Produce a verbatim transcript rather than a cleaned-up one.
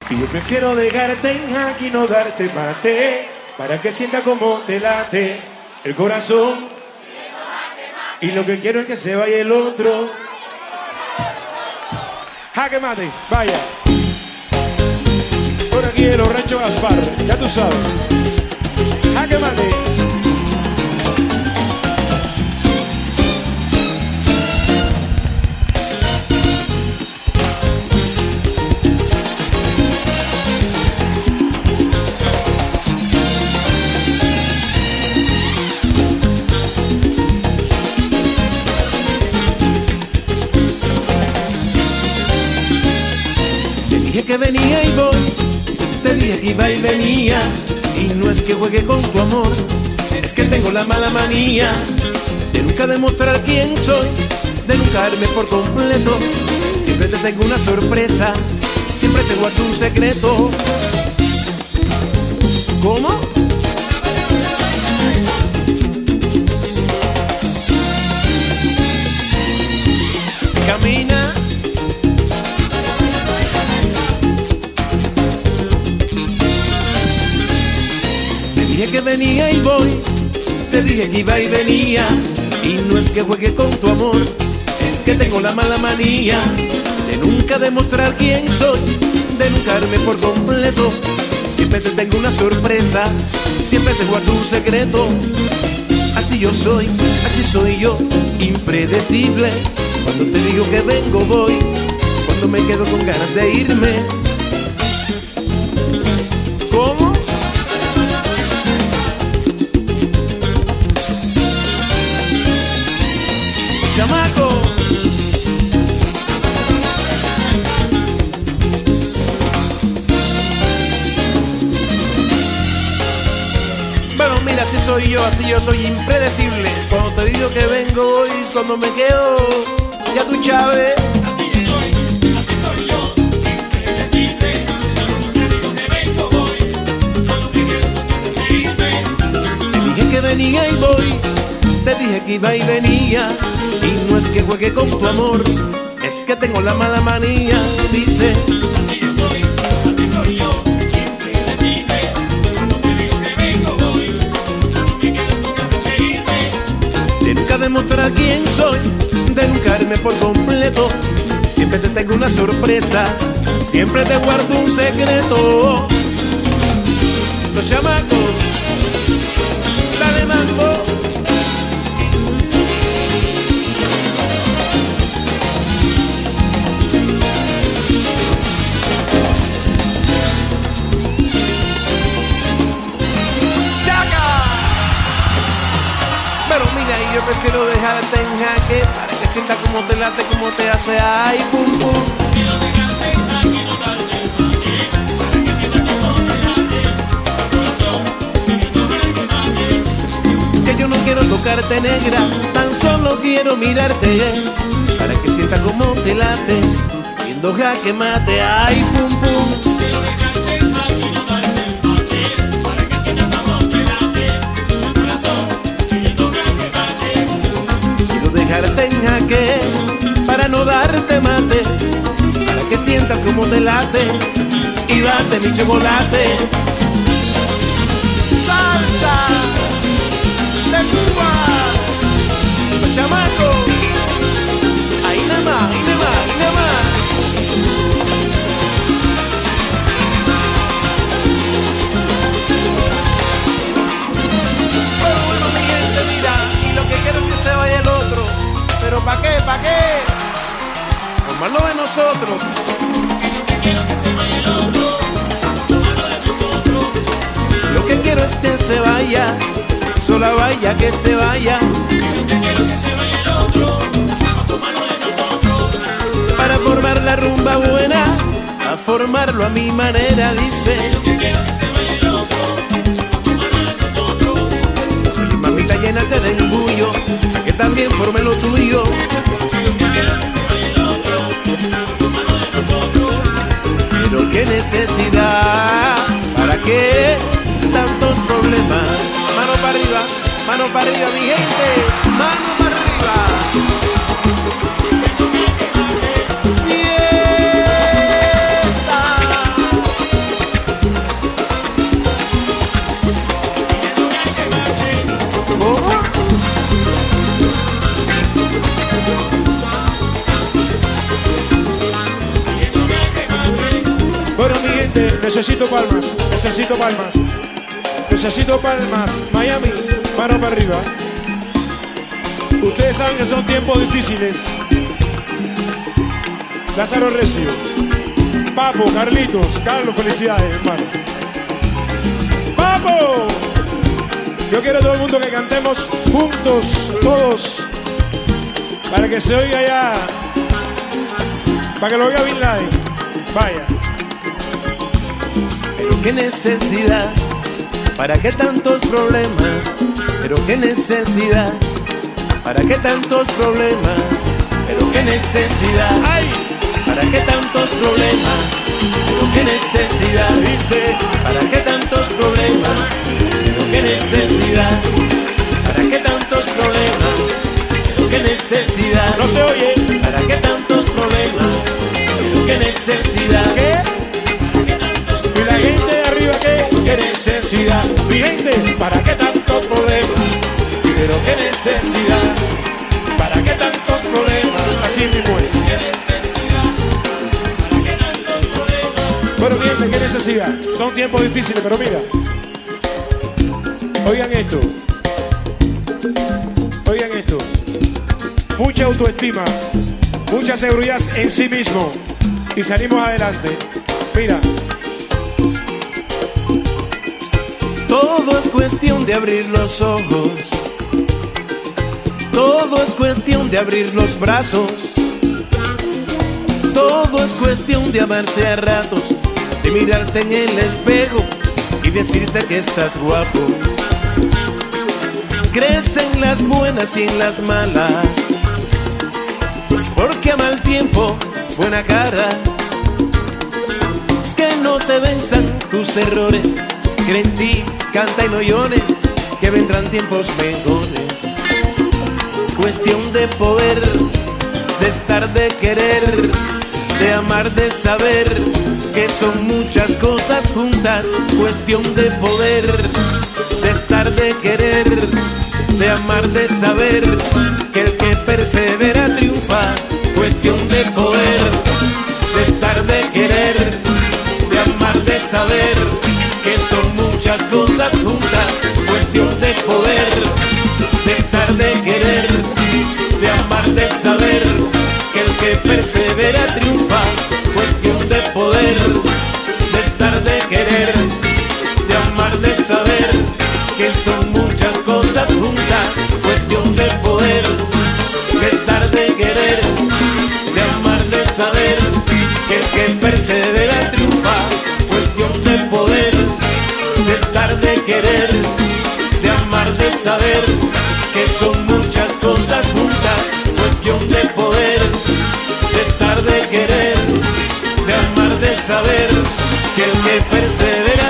Y yo prefiero dejarte en jaque y no darte mate, para que sienta como te late el corazón. Y lo que quiero es que se vaya el otro. Jaque mate, vaya. Por aquí en los Ranchos Gaspar, ya tú sabes. Jaque mate. Dije que venía y voy, te dije que iba y venía. Y no es que juegue con tu amor, es que tengo la mala manía de nunca demostrar quién soy, de nunca darme por completo. Siempre te tengo una sorpresa, siempre te guardo un secreto. ¿Cómo? Camina. Dije que venía y voy, te dije que iba y venía. Y no es que juegue con tu amor, es que tengo la mala manía de nunca demostrar quién soy, de nunca darme por completo. Siempre te tengo una sorpresa, siempre te guardo un secreto. Así yo soy, así soy yo, impredecible. Cuando te digo que vengo voy, cuando me quedo con ganas de irme. ¿Cómo? Chamaco. Bueno, mira, así soy yo, así yo soy impredecible. Cuando te digo que vengo y cuando me quedo, ya tú sabes. Así yo soy, así soy yo, impredecible. Cuando te digo que vengo voy, cuando me quedo con ganas de irme. Te dije que venía y voy, te dije que iba y venía. Y no es que juegue con tu amor, es que tengo la mala manía. Dice, así yo soy, así soy yo, impredecible. Cuando te digo que vengo voy, cuando me quedo con ganas de irme. de nunca demostrar quién soy, de nunca darme por completo. Siempre te tengo una sorpresa, siempre te guardo un secreto. Los chamacos, dale mambo. Y yo prefiero dejarte en jaque para que sienta como te late, como te hace ay pum pum. Quiero dejarte en jaque, no darte jaque, para que sientas como te late el corazón, pidiendo jaque mate. Que yo no quiero tocarte negra, tan solo quiero mirarte para que sienta como te late, pidiendo jaque mate ay pum pum. Quiero dejarte en jaque, no darte jaque, para que sientas como te late el corazón, pidiendo jaque mate. Quiero dejarte en jaque para no darte mate, para que sientas como te late y date mi chocolate. Salsa de Cuba, los chamacos, ahí nada más, ahí nada más, ahí nada más. Pero bueno, mi gente, mira, y lo que quiero es que se vaya el otro. Pero ¿pa' qué? ¿Pa' qué? Formarlo de nosotros. Y lo que quiero es que se vaya el otro, formarlo de nosotros. Lo que quiero es que se vaya, sola vaya que se vaya. Y lo que quiero es que se vaya el otro, formarlo de nosotros. Para formar la rumba buena, a formarlo a mi manera, dice. Y lo que quiero es que se vaya el otro, formarlo de nosotros. Oye, mamita, llénate de orgullo, a que también forme lo tuyo. Y lo que quiero es que se vaya el otro, formarlo de nosotros. Pero qué necesidad, ¿para qué tantos problemas? Mano para arriba, mano para arriba, mi gente, mano para arriba. Fiesta. Necesito palmas, necesito palmas. Necesito palmas. Miami, mano para arriba. Ustedes saben que son tiempos difíciles. Lázaro Recio, Papo, Carlitos, Carlos, felicidades, hermano. ¡Papo! Yo quiero a todo el mundo que cantemos juntos, todos, para que se oiga ya, para que lo oiga Bin Laden. Vaya. Pero qué necesidad, ¿para qué tantos problemas? Pero qué necesidad, ¿para qué tantos problemas? Pero qué necesidad, ¡Ay! ¿para qué tantos problemas? Pero qué necesidad, Dice, ¿para qué tantos problemas? Pero qué necesidad, ¿para qué tantos problemas? Pero qué necesidad, no se oye. ¿para qué tantos problemas? Pero qué necesidad, ¿Qué? ¿Y la gente de arriba qué? qué necesidad, Mi gente, ¿para qué tantos problemas? Pero qué necesidad, ¿para qué tantos problemas? así mismo es. ¿Qué necesidad, para qué tantos problemas? Bueno, mi gente, ¿qué necesidad? Son tiempos difíciles, pero mira. Oigan esto. Oigan esto. Mucha autoestima, mucha seguridad en sí mismo. Y salimos adelante. Mira. Todo es cuestión de abrir los ojos. Todo es cuestión de abrir los brazos. Todo es cuestión de amarse a ratos, de mirarte en el espejo y decirte que estás guapo. Crees en las buenas y en las malas, porque a mal tiempo, buena cara. Que no te venzan tus errores, cree en ti, canta y no llores, que vendrán tiempos mejores. Cuestión de poder, de estar, de querer, de amar, de saber, que son muchas cosas juntas. Cuestión de poder, de estar, de querer, de amar, de saber, que el que persevera triunfa. Cuestión de poder, de estar, de querer, de amar, de saber, que son muchas cosas juntas. Cuestión de poder, de estar, de querer, de amar, de saber, que el que persevera triunfa. Cuestión de poder, de estar, de querer, de amar, de saber, que son muchas cosas juntas. Cuestión de poder, de estar, de querer, de amar, de saber, que el que persevera triunfa. Cuestión de poder, de estar, de querer, de amar, de saber, que son muchas cosas juntas. Cuestión de poder, de estar, de querer, de amar, de saber, que el que persevera